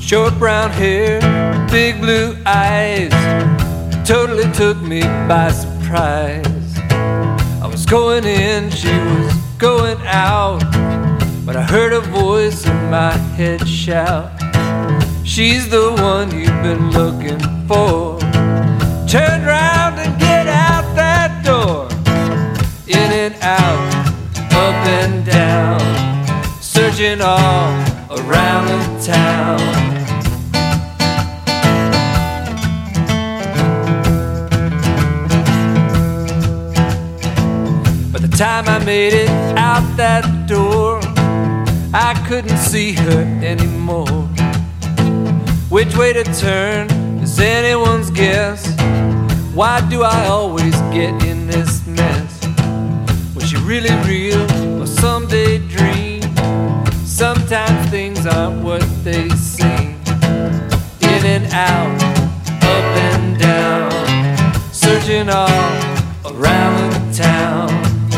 Short brown hair, big blue eyes, totally took me by surprise. I was going in, she was going out, but I heard a voice in my head shout, she's the one you've been looking for. Turn round and get out that door. In and out, up and down, searching all around the town. By the time I made it out that door, I couldn't see her anymore. Which way to turn is anyone's guess. Why do I always get in this mess? Was she really real or some daydream? Sometimes things aren't what they seem. In and out, up and down, searching all around the town.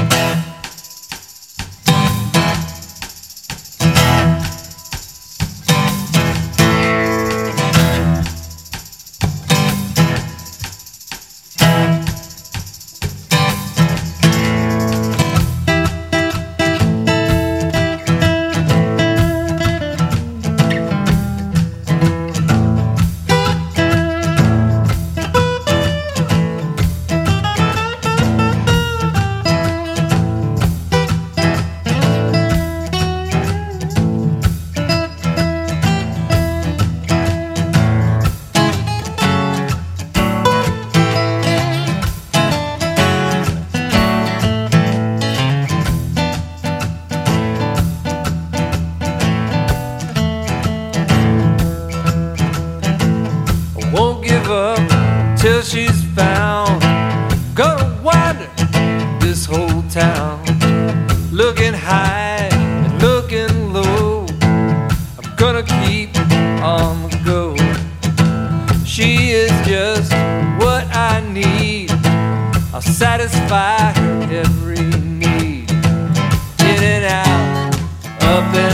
Won't give up till she's found. Gonna wander this whole town, looking high and looking low. I'm gonna keep on the go. She is just what I need. I'll satisfy her every need. In and out, up and